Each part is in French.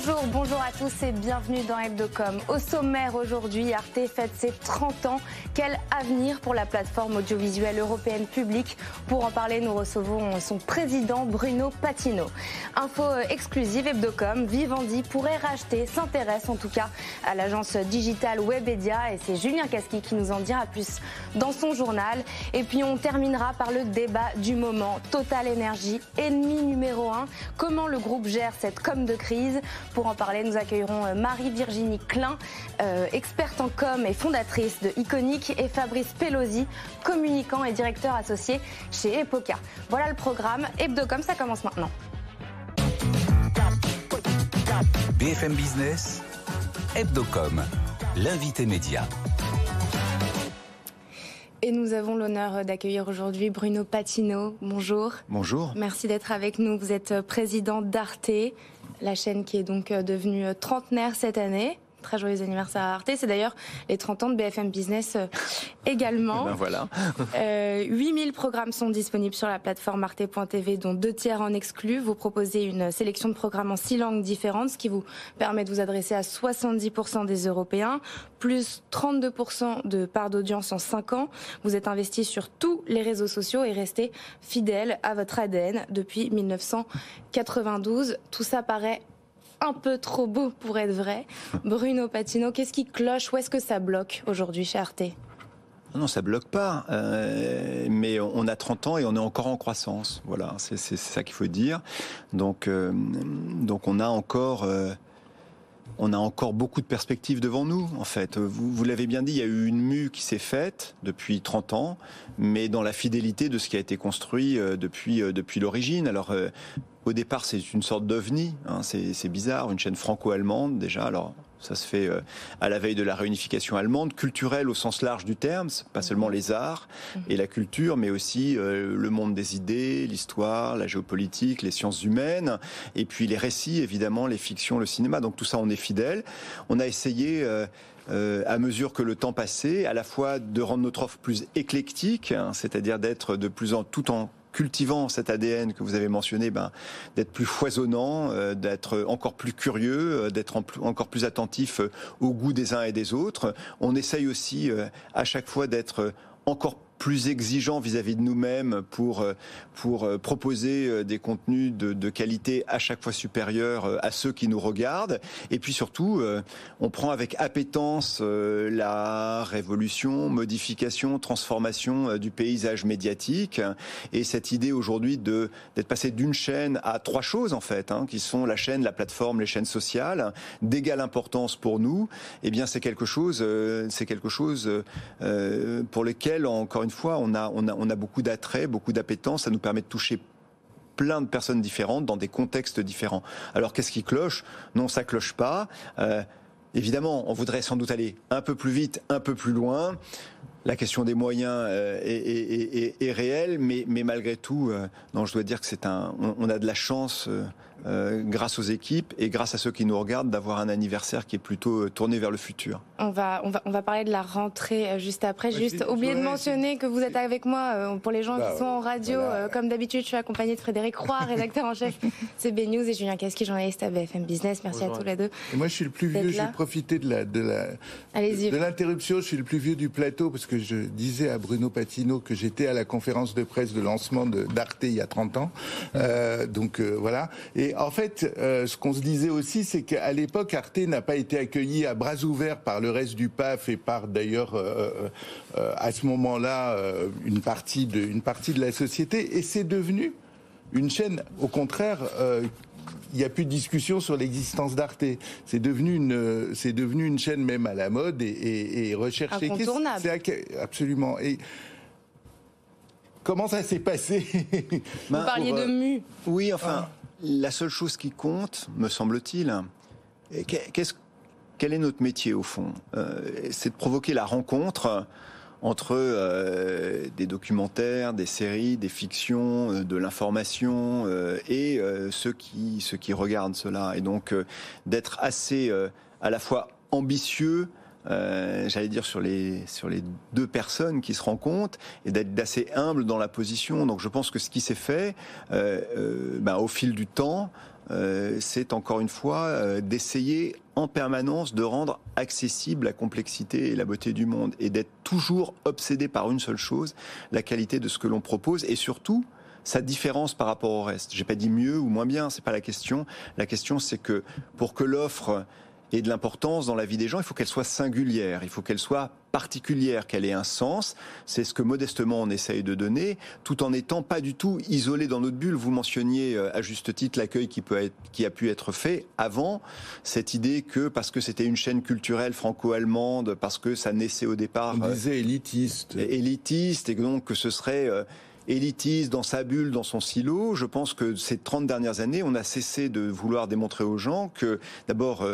Bonjour à tous et bienvenue dans Hebdocom. Au sommaire aujourd'hui, Arte fête ses 30 ans. Quel avenir pour la plateforme audiovisuelle européenne publique? Pour en parler, nous recevons son président Bruno Patino. Info exclusive Hebdocom, Vivendi pourrait racheter, s'intéresse en tout cas à l'agence digitale Webedia et c'est Julien Casqui qui nous en dira plus dans son journal. Et puis on terminera par le débat du moment. Total Energy, ennemi numéro 1. Comment le groupe gère cette com de crise? Pour en parler, nous accueillerons Marie-Virginie Klein, experte en com et fondatrice de Iconic, et Fabrice Pelosi, communicant et directeur associé chez Epoca. Voilà le programme. Hebdocom, ça commence maintenant. BFM Business, Hebdocom, l'invité média. Et nous avons l'honneur d'accueillir aujourd'hui Bruno Patino. Bonjour. Bonjour. Merci d'être avec nous. Vous êtes président d'Arte, la chaîne qui est donc devenue trentenaire cette année. Très joyeux anniversaire à Arte. C'est d'ailleurs les 30 ans de BFM Business également. Et ben voilà. 8000 programmes sont disponibles sur la plateforme arte.tv, dont 2 tiers en exclus. Vous proposez une sélection de programmes en 6 langues différentes, ce qui vous permet de vous adresser à 70% des Européens, plus 32% de part d'audience en 5 ans. Vous êtes investi sur tous les réseaux sociaux et restez fidèle à votre ADN depuis 1992. Tout ça paraît un peu trop beau pour être vrai. Bruno Patino, qu'est-ce qui cloche? Où est-ce que ça bloque aujourd'hui chez Arte? Non, ça bloque pas. Mais on a 30 ans et on est encore en croissance. Voilà, c'est ça qu'il faut dire. Donc on a encore beaucoup de perspectives devant nous, en fait. Vous l'avez bien dit, il y a eu une mue qui s'est faite depuis 30 ans, mais dans la fidélité de ce qui a été construit depuis l'origine. Alors, au départ, c'est une sorte d'ovni, hein, c'est bizarre, une chaîne franco-allemande déjà. Alors, ça se fait à la veille de la réunification allemande, culturelle au sens large du terme, pas seulement les arts et la culture, mais aussi le monde des idées, l'histoire, la géopolitique, les sciences humaines, et puis les récits, évidemment, les fictions, le cinéma. Donc tout ça, on est fidèle. On a essayé, à mesure que le temps passait, à la fois de rendre notre offre plus éclectique, hein, c'est-à-dire d'être tout en cultivant cet ADN que vous avez mentionné, d'être plus foisonnant, d'être encore plus curieux, d'être encore plus attentif au goût des uns et des autres. On essaye aussi à chaque fois d'être encore plus exigeant vis-à-vis de nous-mêmes pour proposer des contenus de qualité à chaque fois supérieure à ceux qui nous regardent. Et puis surtout, on prend avec appétence la révolution, modification, transformation du paysage médiatique. Et cette idée aujourd'hui d'être passé d'une chaîne à 3 choses en fait, hein, qui sont la chaîne, la plateforme, les chaînes sociales, d'égale importance pour nous. Eh bien, c'est quelque chose pour lequel, encore une fois, on a beaucoup d'attrait, beaucoup d'appétence. Ça nous permet de toucher plein de personnes différentes dans des contextes différents. Alors, qu'est-ce qui cloche? Non, ça cloche pas. Évidemment, on voudrait sans doute aller un peu plus vite, un peu plus loin. La question des moyens est réelle, mais malgré tout, non, je dois dire que on a de la chance, grâce aux équipes et grâce à ceux qui nous regardent, d'avoir un anniversaire qui est plutôt tourné vers le futur. On va parler de la rentrée juste après. Juste oublié de mentionner que vous êtes avec moi pour les gens qui sont en radio. Voilà. Comme d'habitude, je suis accompagnée de Frédéric Roy, rédacteur en chef CB News, et Julien Casqui, journaliste à BFM Business. Merci à tous les deux. Et moi, je suis le plus vieux. J'ai profité de l'interruption. Je suis le plus vieux du plateau parce que je disais à Bruno Patino que j'étais à la conférence de presse de lancement d'Arte il y a 30 ans. Voilà. Et en fait, ce qu'on se disait aussi, c'est qu'à l'époque, Arte n'a pas été accueilli à bras ouverts par le reste du PAF et par d'ailleurs à ce moment-là une partie de la société. Et c'est devenu une chaîne, au contraire. Il n'y a plus de discussion sur l'existence d'Arte. C'est devenu une chaîne même à la mode et recherchée. Incontournable. Absolument. Et comment ça s'est passé? Vous parliez de mue. Oui, enfin, la seule chose qui compte, me semble-t-il, quel est notre métier au fond? C'est de provoquer la rencontre entre des documentaires, des séries, des fictions, de l'information et ceux qui regardent cela. Et donc d'être assez à la fois ambitieux, j'allais dire sur les 2 personnes qui se rencontrent, et d'être assez humble dans la position. Donc je pense que ce qui s'est fait au fil du temps c'est encore une fois d'essayer en permanence de rendre accessible la complexité et la beauté du monde et d'être toujours obsédé par une seule chose, la qualité de ce que l'on propose et surtout sa différence par rapport au reste. J'ai pas dit mieux ou moins bien, c'est pas la question. La question, c'est que pour que l'offre ait de l'importance dans la vie des gens, il faut qu'elle soit singulière, il faut qu'elle soit particulière, qu'elle ait un sens. C'est ce que modestement on essaye de donner, tout en n'étant pas du tout isolé dans notre bulle. Vous mentionniez à juste titre l'accueil qui a pu être fait avant, cette idée que parce que c'était une chaîne culturelle franco-allemande, parce que ça naissait au départ... On disait élitiste. Élitiste, et donc que ce serait... élitiste dans sa bulle, dans son silo. Je pense que ces 30 dernières années, on a cessé de vouloir démontrer aux gens que, d'abord,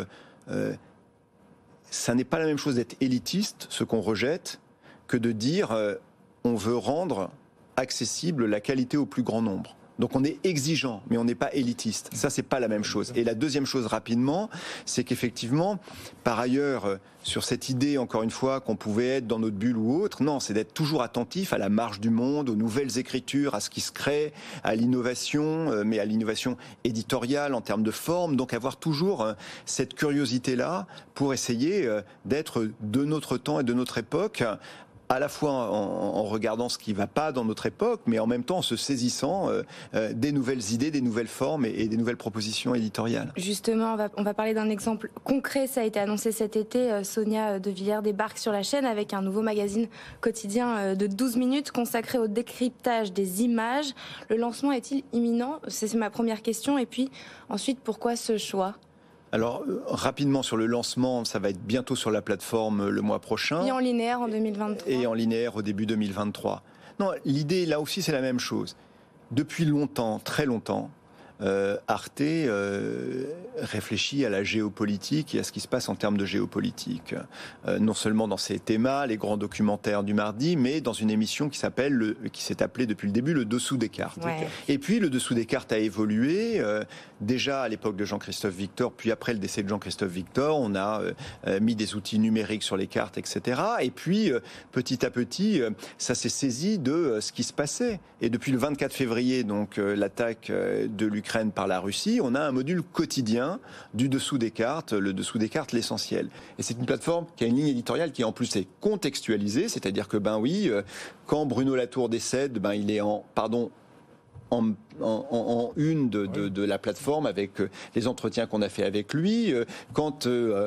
ça n'est pas la même chose d'être élitiste, ce qu'on rejette, que de dire on veut rendre accessible la qualité au plus grand nombre. Donc on est exigeant, mais on n'est pas élitiste. Ça, c'est pas la même chose. Et la deuxième chose, rapidement, c'est qu'effectivement, par ailleurs, sur cette idée, encore une fois, qu'on pouvait être dans notre bulle ou autre, non, c'est d'être toujours attentif à la marche du monde, aux nouvelles écritures, à ce qui se crée, à l'innovation, mais à l'innovation éditoriale en termes de forme. Donc avoir toujours cette curiosité-là pour essayer d'être de notre temps et de notre époque, à la fois en regardant ce qui ne va pas dans notre époque, mais en même temps en se saisissant des nouvelles idées, des nouvelles formes et des nouvelles propositions éditoriales. Justement, on va parler d'un exemple concret. Ça a été annoncé cet été. Sonia De Villers débarque sur la chaîne avec un nouveau magazine quotidien de 12 minutes consacré au décryptage des images. Le lancement est-il imminent ? C'est ma première question. Et puis ensuite, pourquoi ce choix ? Alors, rapidement sur le lancement, ça va être bientôt sur la plateforme le mois prochain. Et en linéaire en 2023. Et en linéaire au début 2023. Non, l'idée, là aussi, c'est la même chose. Depuis longtemps, très longtemps, Arte réfléchit à la géopolitique et à ce qui se passe en termes de géopolitique. Non seulement dans ses thémas, les grands documentaires du mardi, mais dans une émission qui s'est appelée depuis le début le Dessous des cartes. Ouais. Et puis le Dessous des cartes a évolué. Déjà à l'époque de Jean-Christophe Victor, puis après le décès de Jean-Christophe Victor, on a mis des outils numériques sur les cartes, etc. Et puis petit à petit, ça s'est saisi de ce qui se passait. Et depuis le 24 février, donc l'attaque de l'Ukraine par la Russie, on a un module quotidien du Dessous des cartes, le Dessous des cartes, l'essentiel. Et c'est une plateforme qui a une ligne éditoriale qui en plus est contextualisée, c'est-à-dire que quand Bruno Latour décède, il est en une de la plateforme avec les entretiens qu'on a fait avec lui. Quand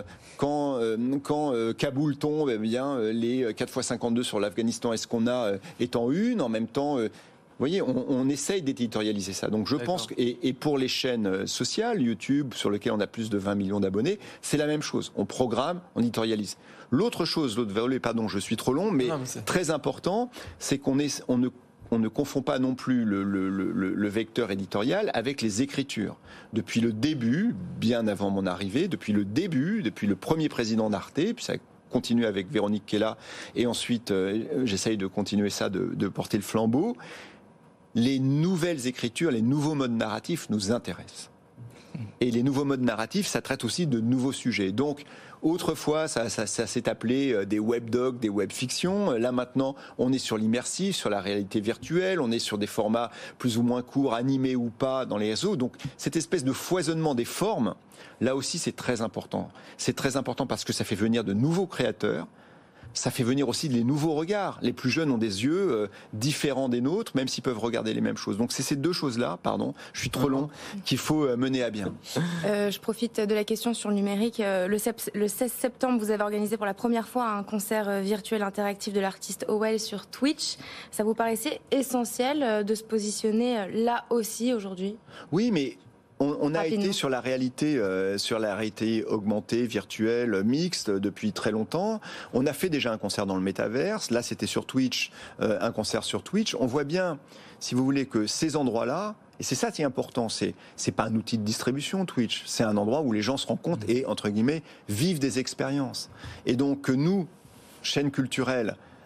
Kaboul tombe, les 4x52 sur l'Afghanistan, est-ce qu'on est en une en même temps. Vous voyez, on essaye d'éditorialiser ça. Donc je pense que, et pour les chaînes sociales, YouTube, sur lesquelles on a plus de 20 millions d'abonnés, c'est la même chose. On programme, on éditorialise. L'autre volet, je suis trop long, mais très important, c'est qu'on ne confond pas non plus le vecteur éditorial avec les écritures. Depuis le début, bien avant mon arrivée, depuis le premier président d'Arte, puis ça continue avec Véronique Kella, et ensuite j'essaye de continuer ça, de porter le flambeau. Les nouvelles écritures, les nouveaux modes narratifs nous intéressent. Et les nouveaux modes narratifs, ça traite aussi de nouveaux sujets. Donc, autrefois, ça s'est appelé des webdocs, des webfictions. Là, maintenant, on est sur l'immersif, sur la réalité virtuelle. On est sur des formats plus ou moins courts, animés ou pas, dans les réseaux. Donc, cette espèce de foisonnement des formes, là aussi, c'est très important. C'est très important parce que ça fait venir de nouveaux créateurs. Ça fait venir aussi les nouveaux regards. Les plus jeunes ont des yeux différents des nôtres, même s'ils peuvent regarder les mêmes choses. Donc c'est ces deux choses-là, je suis trop long, qu'il faut mener à bien. Je profite de la question sur le numérique. Le 16 septembre, vous avez organisé pour la première fois un concert virtuel interactif de l'artiste Howell sur Twitch. Ça vous paraissait essentiel de se positionner là aussi aujourd'hui ? Oui, mais... On a été sur la réalité augmentée, virtuelle, mixte depuis très longtemps. On a fait déjà un concert dans le métaverse. Là, c'était sur Twitch, un concert sur Twitch. On voit bien, si vous voulez, que ces endroits-là, et c'est ça qui est important, c'est pas un outil de distribution, Twitch. C'est un endroit où les gens se rencontrent et, entre guillemets, vivent des expériences. Et donc, que nous, chaîne culturelle,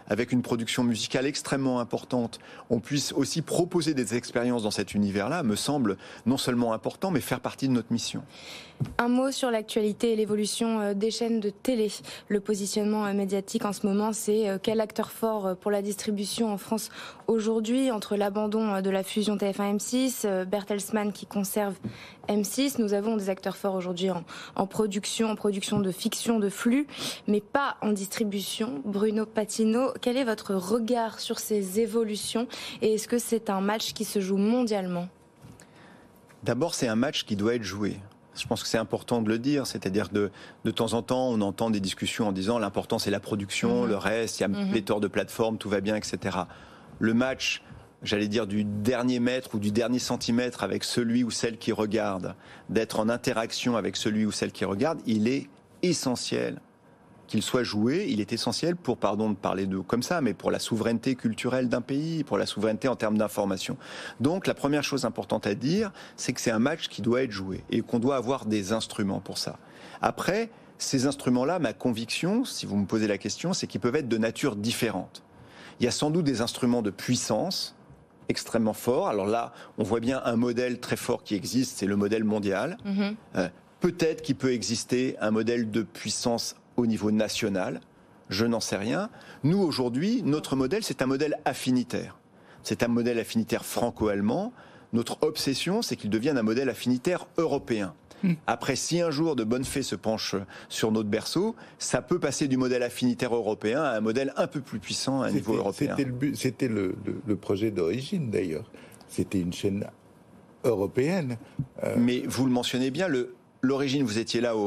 avec une production musicale extrêmement importante, on puisse aussi proposer des expériences dans cet univers-là, me semble non seulement important, mais faire partie de notre mission. Un mot sur l'actualité et l'évolution des chaînes de télé. Le positionnement médiatique en ce moment, c'est quel acteur fort pour la distribution en France aujourd'hui, entre l'abandon de la fusion TF1-M6, Bertelsmann qui conserve M6. Nous avons des acteurs forts aujourd'hui en production de fiction, de flux, mais pas en distribution. Bruno Patino, quel est votre regard sur ces évolutions et est-ce que c'est un match qui se joue mondialement ? D'abord, c'est un match qui doit être joué. Je pense que c'est important de le dire, c'est-à-dire de temps en temps, on entend des discussions en disant l'important c'est la production, le reste, il y a pléthore de plateformes, tout va bien, etc. Le match, j'allais dire du dernier mètre ou du dernier centimètre avec celui ou celle qui regarde, d'être en interaction avec celui ou celle qui regarde, il est essentiel qu'il soit joué, il est essentiel pour, pardon de parler de comme ça, mais pour la souveraineté culturelle d'un pays, pour la souveraineté en termes d'information. Donc la première chose importante à dire, c'est que c'est un match qui doit être joué et qu'on doit avoir des instruments pour ça. Après, ces instruments-là, ma conviction, si vous me posez la question, c'est qu'ils peuvent être de nature différente. Il y a sans doute des instruments de puissance extrêmement forts. Alors là, on voit bien un modèle très fort qui existe, c'est le modèle mondial. Peut-être qu'il peut exister un modèle de puissance au niveau national, je n'en sais rien. Nous, aujourd'hui, notre modèle, c'est un modèle affinitaire. C'est un modèle affinitaire franco-allemand. Notre obsession, c'est qu'il devienne un modèle affinitaire européen. Après, si un jour de bonne fée se penche sur notre berceau, ça peut passer du modèle affinitaire européen à un modèle un peu plus puissant à un niveau européen. C'était le projet d'origine, d'ailleurs. C'était une chaîne européenne. Mais vous le mentionnez bien, l'origine, vous étiez là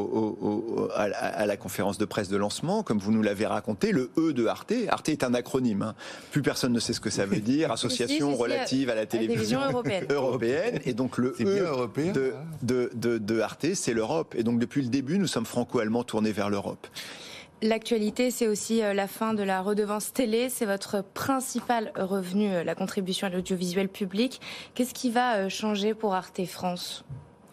à la conférence de presse de lancement, comme vous nous l'avez raconté, le E de Arte. Arte est un acronyme, hein. Plus personne ne sait ce que ça veut dire, association relative à la télévision européenne. Et donc le E de Arte, c'est l'Europe. Et donc depuis le début, nous sommes franco-allemands tournés vers l'Europe. L'actualité, c'est aussi la fin de la redevance télé. C'est votre principal revenu, la contribution à l'audiovisuel public. Qu'est-ce qui va changer pour Arte France, là ?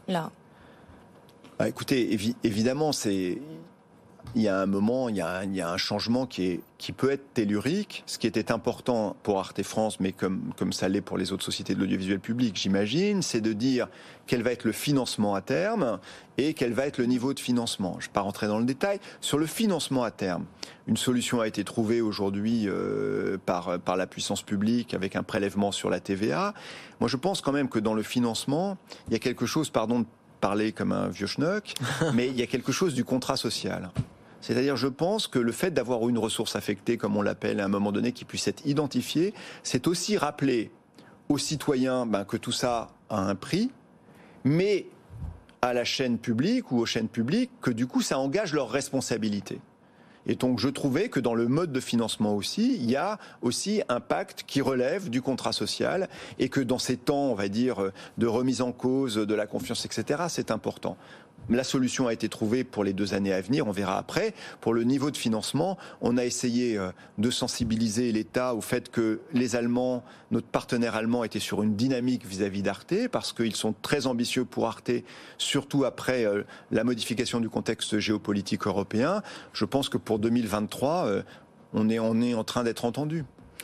Écoutez, évidemment, il y a un moment, il y a un changement qui peut être tellurique. Ce qui était important pour Arte France, mais comme ça l'est pour les autres sociétés de l'audiovisuel public, j'imagine, c'est de dire quel va être le financement à terme et quel va être le niveau de financement. Je ne vais pas rentrer dans le détail. Sur le financement à terme, une solution a été trouvée aujourd'hui par la puissance publique avec un prélèvement sur la TVA. Moi, je pense quand même que dans le financement, il y a quelque chose, pardon de parler comme un vieux schnock, mais il y a quelque chose du contrat social. C'est-à-dire, je pense que le fait d'avoir une ressource affectée, comme on l'appelle à un moment donné, qui puisse être identifiée, c'est aussi rappeler aux citoyens que tout ça a un prix, mais à la chaîne publique ou aux chaînes publiques, que du coup, ça engage leurs responsabilités. Et donc, je trouvais que dans le mode de financement aussi, il y a aussi un pacte qui relève du contrat social et que dans ces temps, on va dire, de remise en cause de la confiance, etc., c'est important. La solution a été trouvée pour les 2 années à venir, on verra après. Pour le niveau de financement, on a essayé de sensibiliser l'État au fait que les Allemands, notre partenaire allemand, était sur une dynamique vis-à-vis d'Arte, parce qu'ils sont très ambitieux pour Arte, surtout après la modification du contexte géopolitique européen. Je pense que pour 2023, on est en train d'être entendu.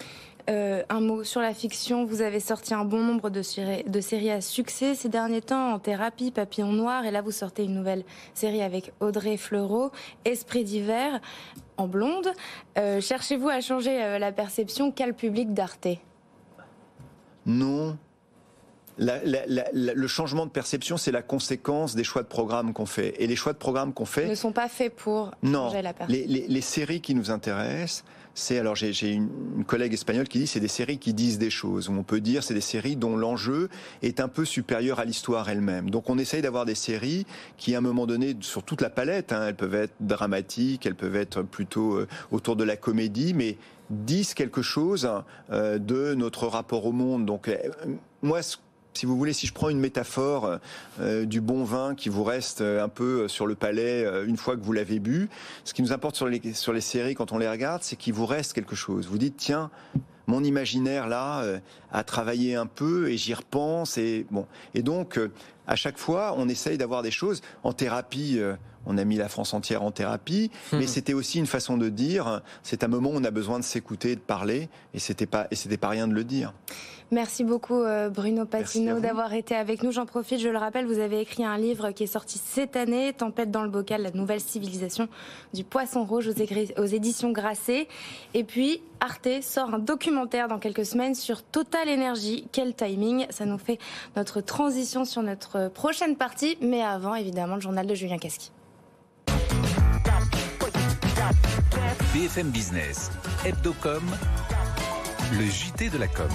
Un mot sur la fiction. Vous avez sorti un bon nombre de séries à succès ces derniers temps, En thérapie, Papillon noir, et là vous sortez une nouvelle série avec Audrey Fleurot, Esprit d'hiver, en blonde. Cherchez-vous à changer la perception qu'a le public d'Arte ? Non. Le changement de perception, c'est la conséquence des choix de programme qu'on fait. Et les choix de programme qu'on fait ne sont pas faits pour changer la perception. Les séries qui nous intéressent, alors j'ai une collègue espagnole qui dit c'est des séries qui disent des choses. On peut dire c'est des séries dont l'enjeu est un peu supérieur à l'histoire elle-même. Donc on essaye d'avoir des séries qui à un moment donné, sur toute la palette, elles peuvent être dramatiques, elles peuvent être plutôt autour de la comédie, mais disent quelque chose de notre rapport au monde. Donc moi, si vous voulez, si je prends une métaphore du bon vin qui vous reste un peu sur le palais une fois que vous l'avez bu, ce qui nous importe sur les séries quand on les regarde, c'est qu'il vous reste quelque chose. Vous dites, tiens, mon imaginaire là a travaillé un peu et j'y repense. Et donc, à chaque fois, on essaye d'avoir des choses. En thérapie, on a mis la France entière en thérapie, mais c'était aussi une façon de dire, c'est un moment où on a besoin de s'écouter et de parler, et c'était pas rien de le dire. Merci beaucoup Bruno Patino d'avoir été avec nous. J'en profite, je le rappelle, vous avez écrit un livre qui est sorti cette année, Tempête dans le bocal, la nouvelle civilisation du poisson rouge aux éditions Grasset. Et puis Arte sort un documentaire dans quelques semaines sur Total Energy. Quel timing! Ça nous fait notre transition sur notre prochaine partie, mais avant évidemment le journal de Julien Casqui. BFM Business, Hebdocom, le JT de la com.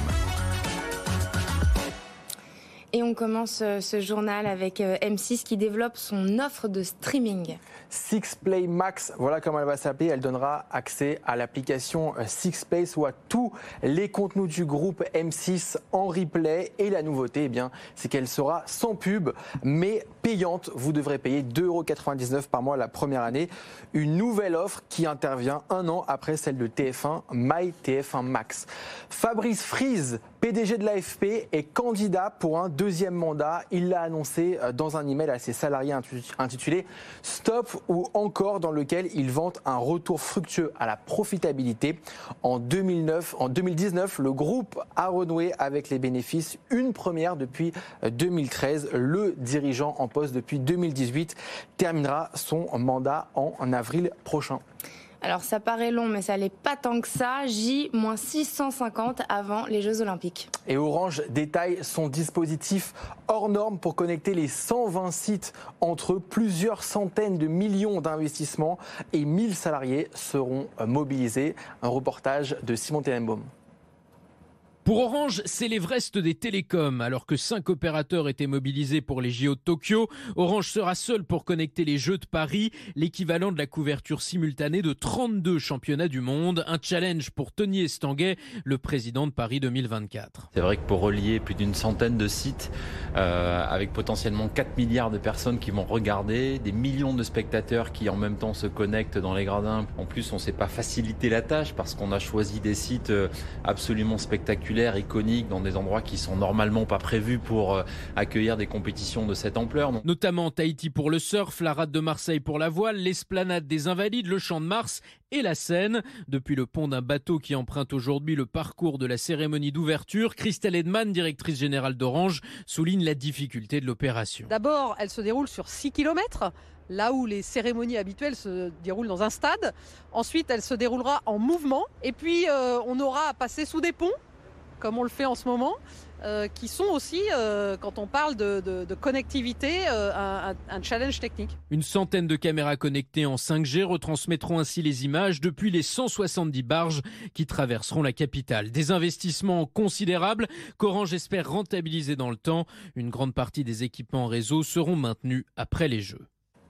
Et on commence ce journal avec M6 qui développe son offre de streaming. Sixplay Max, voilà comment elle va s'appeler. Elle donnera accès à l'application Sixplay, soit tous les contenus du groupe M6 en replay. Et la nouveauté, eh bien, c'est qu'elle sera sans pub, mais payante. Vous devrez payer 2,99 € par mois la première année. Une nouvelle offre qui intervient un an après celle de TF1, MyTF1 Max. Fabrice Friese, PDG de l'AFP, est candidat pour un deuxième mandat. Il l'a annoncé dans un email à ses salariés intitulé « Stop » ou encore dans lequel il vante un retour fructueux à la profitabilité. En 2019, le groupe a renoué avec les bénéfices, une première depuis 2013. Le dirigeant en poste depuis 2018 terminera son mandat en avril prochain. Alors ça paraît long, mais ça n'est pas tant que ça. J-650 avant les Jeux Olympiques. Et Orange détaille son dispositif hors norme pour connecter les 120 sites entre eux. Plusieurs centaines de millions d'investissements et 1000 salariés seront mobilisés. Un reportage de Simon Tenenbaum. Pour Orange, c'est l'Everest des télécoms. Alors que 5 opérateurs étaient mobilisés pour les JO de Tokyo, Orange sera seul pour connecter les Jeux de Paris, l'équivalent de la couverture simultanée de 32 championnats du monde. Un challenge pour Tony Estanguet, le président de Paris 2024. C'est vrai que pour relier plus d'une centaine de sites, avec potentiellement 4 milliards de personnes qui vont regarder, des millions de spectateurs qui en même temps se connectent dans les gradins. En plus, on ne s'est pas facilité la tâche parce qu'on a choisi des sites absolument spectaculaires, iconiques, dans des endroits qui sont normalement pas prévus pour accueillir des compétitions de cette ampleur. Notamment Tahiti pour le surf, la rade de Marseille pour la voile, l'esplanade des Invalides, le Champ de Mars et la Seine. Depuis le pont d'un bateau qui emprunte aujourd'hui le parcours de la cérémonie d'ouverture, Christelle Edman, directrice générale d'Orange, souligne la difficulté de l'opération. D'abord, elle se déroule sur 6 km. Là où les cérémonies habituelles se déroulent dans un stade. Ensuite, elle se déroulera en mouvement. Et puis, on aura à passer sous des ponts, comme on le fait en ce moment, qui sont aussi, quand on parle de connectivité, un challenge technique. Une centaine de caméras connectées en 5G retransmettront ainsi les images depuis les 170 barges qui traverseront la capitale. Des investissements considérables qu'Orange espère rentabiliser dans le temps. Une grande partie des équipements réseau seront maintenus après les Jeux.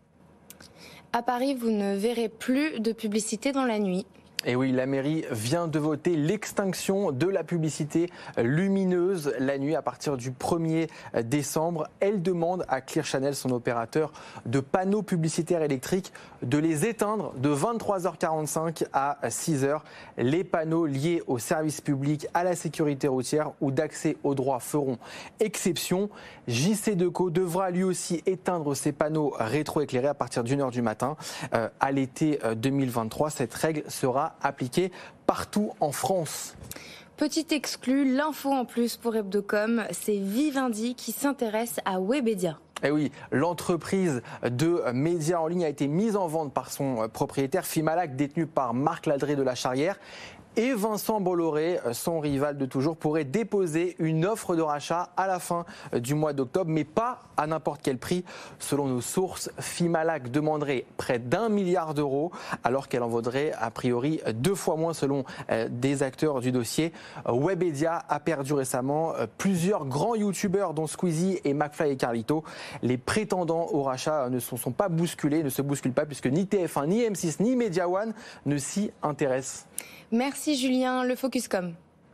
À Paris, vous ne verrez plus de publicité dans la nuit. Et oui, la mairie vient de voter l'extinction de la publicité lumineuse la nuit à partir du 1er décembre. Elle demande à Clear Channel, son opérateur de panneaux publicitaires électriques, de les éteindre de 23h45 à 6h. Les panneaux liés au service public, à la sécurité routière ou d'accès aux droits feront exception. JCDecaux devra lui aussi éteindre ses panneaux rétroéclairés à partir d'1h du matin. À l'été 2023, cette règle sera appliquée partout en France. Petit exclu, l'info en plus pour Hebdocom, c'est Vivendi qui s'intéresse à Webedia. Eh oui, l'entreprise de médias en ligne a été mise en vente par son propriétaire Fimalac, détenu par Marc Ladré de la Charrière. Et Vincent Bolloré, son rival de toujours, pourrait déposer une offre de rachat à la fin du mois d'octobre, mais pas à n'importe quel prix. Selon nos sources, Fimalac demanderait près d'1 milliard d'euros, alors qu'elle en vaudrait a priori 2 fois moins selon des acteurs du dossier. Webedia a perdu récemment plusieurs grands youtubeurs, dont Squeezie et McFly et Carlito. Les prétendants au rachat ne se sont pas bousculés, ne se bousculent pas, puisque ni TF1, ni M6, ni Media One ne s'y intéressent. Merci Julien, le Focuscom.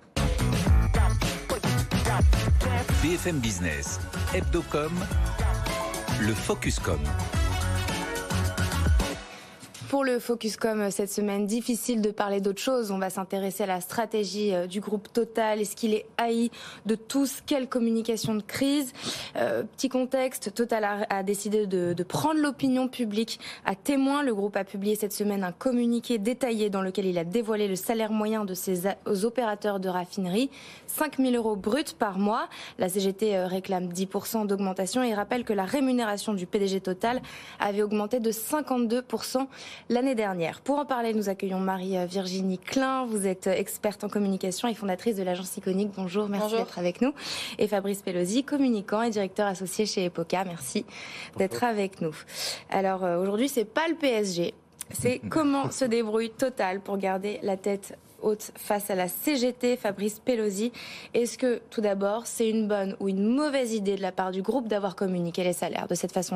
BFM Business, Hebdocom, le Focuscom. Pour le Focuscom cette semaine, difficile de parler d'autre chose. On va s'intéresser à la stratégie du groupe Total. Est-ce qu'il est haï de tous? Quelle communication de crise? Petit contexte, Total a décidé de prendre l'opinion publique à témoin. Le groupe a publié cette semaine un communiqué détaillé dans lequel il a dévoilé le salaire moyen de ses opérateurs de raffinerie. 5 000 € bruts par mois. La CGT réclame 10% d'augmentation et rappelle que la rémunération du PDG Total avait augmenté de 52% l'année dernière. Pour en parler, nous accueillons Marie-Virginie Klein. Vous êtes experte en communication et fondatrice de l'agence Iconique. Bonjour, merci d'être avec nous. Et Fabrice Pelosi, communicant et directeur associé chez Epoca. Merci d'être avec nous. Alors aujourd'hui, c'est pas le PSG. C'est comment se débrouille Total pour garder la tête haute face à la CGT, Fabrice Pelosi. Est-ce que, tout d'abord, c'est une bonne ou une mauvaise idée de la part du groupe d'avoir communiqué les salaires de cette façon-là ?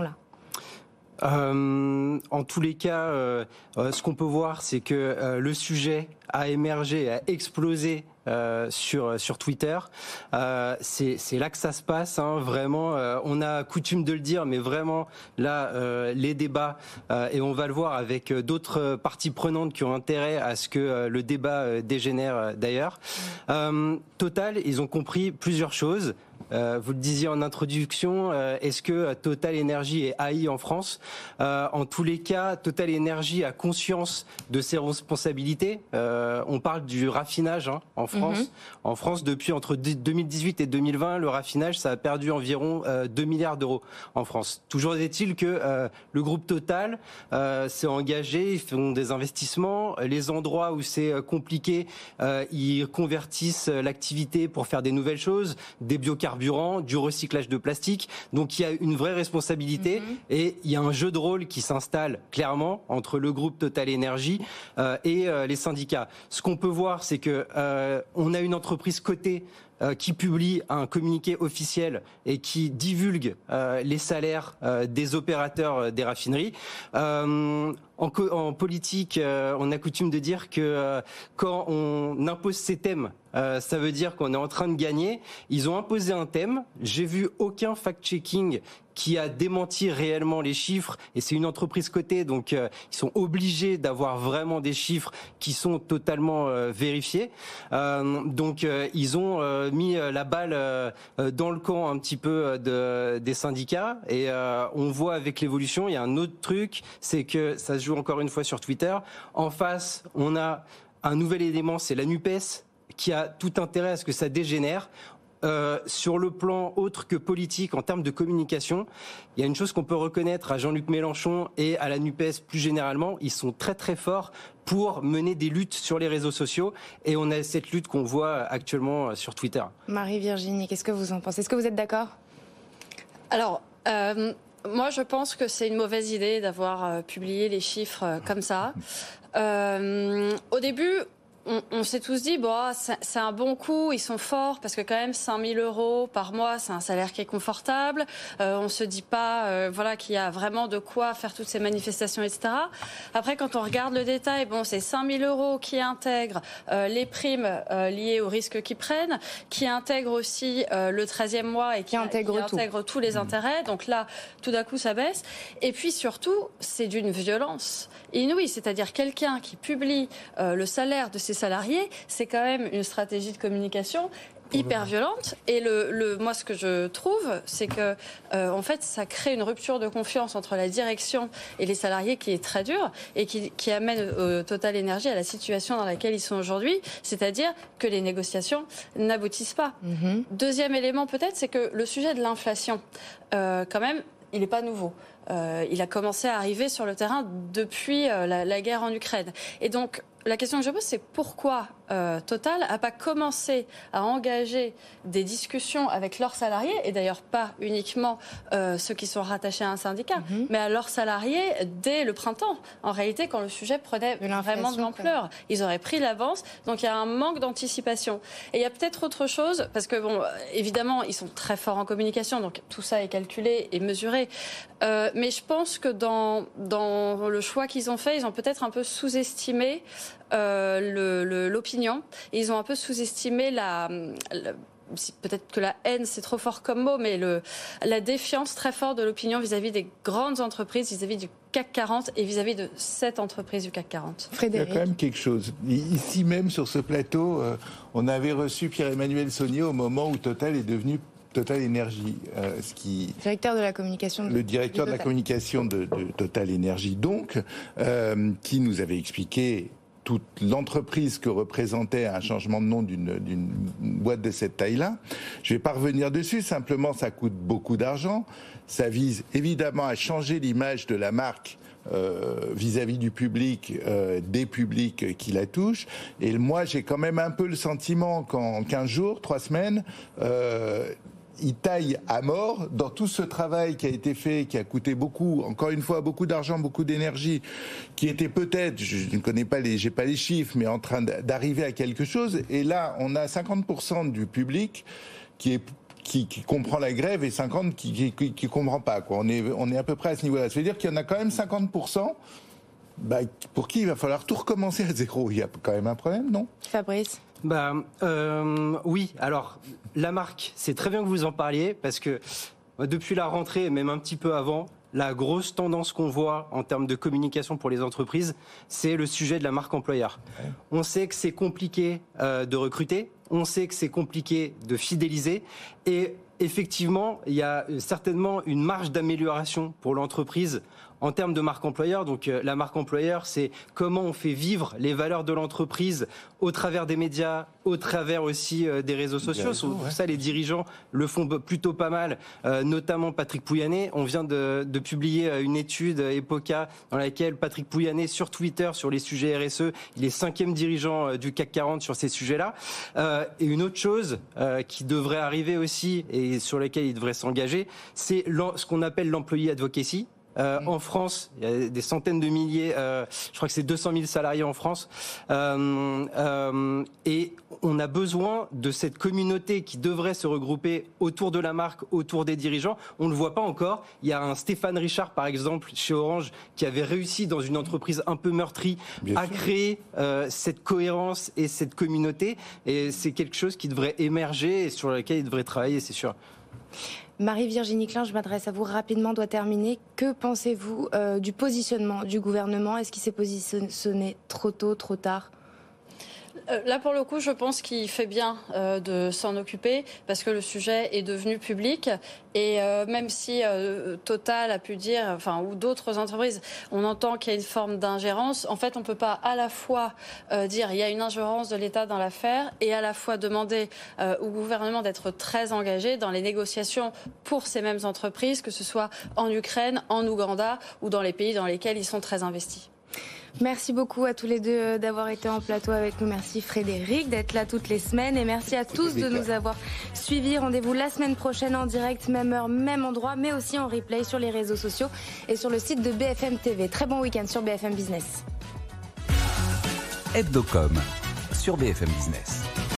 En tous les cas, ce qu'on peut voir, c'est que le sujet a émergé, a explosé sur Twitter. C'est là que ça se passe, hein, vraiment. On a coutume de le dire, mais vraiment là, les débats, et on va le voir avec d'autres parties prenantes qui ont intérêt à ce que le débat dégénère d'ailleurs. Total, ils ont compris plusieurs choses. Vous le disiez en introduction, est-ce que Total Energy est haï en France? En tous les cas, Total Energy a conscience de ses responsabilités. On parle du raffinage en France. En France, depuis entre 2018 et 2020, le raffinage, ça a perdu environ 2 milliards d'euros en France. Toujours est-il que le groupe Total s'est engagé, ils font des investissements. Les endroits où c'est compliqué, ils convertissent l'activité pour faire des nouvelles choses, des biocarburants, du recyclage de plastique. Donc il y a une vraie responsabilité et il y a un jeu de rôle qui s'installe clairement entre le groupe Total Energy et les syndicats. Ce qu'on peut voir, c'est que on a une entreprise cotée qui publie un communiqué officiel et qui divulgue les salaires des opérateurs des raffineries. En politique, on a coutume de dire que quand on impose ces thèmes, ça veut dire qu'on est en train de gagner. Ils ont imposé un thème. J'ai vu aucun fact-checking qui a démenti réellement les chiffres. Et c'est une entreprise cotée, donc ils sont obligés d'avoir vraiment des chiffres qui sont totalement vérifiés. Donc ils ont mis la balle dans le camp un petit peu des syndicats. Et on voit avec l'évolution, il y a un autre truc, c'est que ça se joue encore une fois sur Twitter. En face, on a un nouvel élément, c'est la NUPES, qui a tout intérêt à ce que ça dégénère. Sur le plan autre que politique, en termes de communication, il y a une chose qu'on peut reconnaître à Jean-Luc Mélenchon et à la NUPES plus généralement, ils sont très très forts pour mener des luttes sur les réseaux sociaux et on a cette lutte qu'on voit actuellement sur Twitter. Marie-Virginie, qu'est-ce que vous en pensez? Est-ce que vous êtes d'accord? Alors, moi je pense que c'est une mauvaise idée d'avoir publié les chiffres comme ça. Au début, on s'est tous dit, bon, c'est un bon coup, ils sont forts, parce que quand même 5 000 € par mois, c'est un salaire qui est confortable. On se dit pas, voilà, qu'il y a vraiment de quoi faire toutes ces manifestations, etc. Après, quand on regarde le détail, bon, c'est 5 000 € qui intègrent les primes liées au risque qu'ils prennent, qui intègrent aussi le 13e mois et qui intègrent tous les intérêts. Donc là, tout d'un coup, ça baisse. Et puis surtout, c'est d'une violence inouïe. C'est-à-dire quelqu'un qui publie le salaire de ses salariés, c'est quand même une stratégie de communication hyper violente. Et moi, ce que je trouve, c'est que en fait, ça crée une rupture de confiance entre la direction et les salariés qui est très dure et qui amène Total Energy à la situation dans laquelle ils sont aujourd'hui, c'est-à-dire que les négociations n'aboutissent pas. Deuxième élément, peut-être, c'est que le sujet de l'inflation, quand même, il n'est pas nouveau. Il a commencé à arriver sur le terrain depuis la guerre en Ukraine. Et donc, la question que je pose, c'est pourquoi Total n'a pas commencé à engager des discussions avec leurs salariés, et d'ailleurs pas uniquement ceux qui sont rattachés à un syndicat, mais à leurs salariés dès le printemps. En réalité, quand le sujet prenait vraiment de l'ampleur, ils auraient pris l'avance. Donc il y a un manque d'anticipation. Et il y a peut-être autre chose, parce que bon, évidemment, ils sont très forts en communication, donc tout ça est calculé et mesuré. Mais je pense que dans le choix qu'ils ont fait, ils ont peut-être un peu sous-estimé l'opinion. Et ils ont un peu sous-estimé peut-être que la haine c'est trop fort comme mot, mais la défiance très forte de l'opinion vis-à-vis des grandes entreprises, vis-à-vis du CAC 40 et vis-à-vis de cette entreprise du CAC 40. Frédéric. Il y a quand même quelque chose. Ici même sur ce plateau, on avait reçu Pierre-Emmanuel Saunier au moment où Total est devenu Total Énergie, directeur de la communication. Le directeur de la communication de Total Énergie, donc, qui nous avait expliqué toute l'entreprise que représentait un changement de nom d'une boîte de cette taille-là. Je ne vais pas revenir dessus, simplement ça coûte beaucoup d'argent. Ça vise évidemment à changer l'image de la marque vis-à-vis du public, des publics qui la touchent. Et moi, j'ai quand même un peu le sentiment qu'en 15 jours, 3 semaines, il taille à mort dans tout ce travail qui a été fait, qui a coûté beaucoup, encore une fois, beaucoup d'argent, beaucoup d'énergie, qui était peut-être, je ne connais pas j'ai pas les chiffres, mais en train d'arriver à quelque chose. Et là, on a 50% du public qui comprend la grève et 50% qui comprend pas, quoi. On est à peu près à ce niveau-là. Ça veut dire qu'il y en a quand même 50%, pour qui il va falloir tout recommencer à zéro. Il y a quand même un problème, non? Fabrice? Oui, alors la marque, c'est très bien que vous en parliez parce que depuis la rentrée et même un petit peu avant, la grosse tendance qu'on voit en termes de communication pour les entreprises, c'est le sujet de la marque employeur. Ouais. On sait que c'est compliqué de recruter, on sait que c'est compliqué de fidéliser et effectivement, il y a certainement une marge d'amélioration pour l'entreprise en termes de marque employeur. Donc la marque employeur, c'est comment on fait vivre les valeurs de l'entreprise au travers des médias, au travers aussi des réseaux sociaux. Ça, les dirigeants le font plutôt pas mal, notamment Patrick Pouyanné. On vient de publier une étude Epoca dans laquelle Patrick Pouyanné, sur Twitter, sur les sujets RSE, il est 5e dirigeant du CAC 40 sur ces sujets-là. Et une autre chose qui devrait arriver aussi et sur laquelle il devrait s'engager, c'est ce qu'on appelle l'employee advocacy. En France, il y a des centaines de milliers, je crois que c'est 200 000 salariés en France, et on a besoin de cette communauté qui devrait se regrouper autour de la marque, autour des dirigeants. On ne le voit pas encore. Il y a un Stéphane Richard, par exemple, chez Orange, qui avait réussi dans une entreprise un peu meurtrie à créer cette cohérence et cette communauté, et c'est quelque chose qui devrait émerger et sur lequel il devrait travailler, c'est sûr. Marie-Virginie Klein, je m'adresse à vous rapidement, doit terminer. Que pensez-vous du positionnement du gouvernement? Est-ce qu'il s'est positionné trop tôt, trop tard? Là, pour le coup, je pense qu'il fait bien de s'en occuper parce que le sujet est devenu public. Et même si Total a pu dire, ou d'autres entreprises, on entend qu'il y a une forme d'ingérence. En fait, on ne peut pas à la fois dire il y a une ingérence de l'État dans l'affaire et à la fois demander au gouvernement d'être très engagé dans les négociations pour ces mêmes entreprises, que ce soit en Ukraine, en Ouganda ou dans les pays dans lesquels ils sont très investis. Merci beaucoup à tous les deux d'avoir été en plateau avec nous. Merci Frédéric d'être là toutes les semaines et merci à tous de nous avoir suivis. Rendez-vous la semaine prochaine en direct, même heure, même endroit, mais aussi en replay sur les réseaux sociaux et sur le site de BFM TV. Très bon week-end sur BFM Business. Hebdocom sur BFM Business.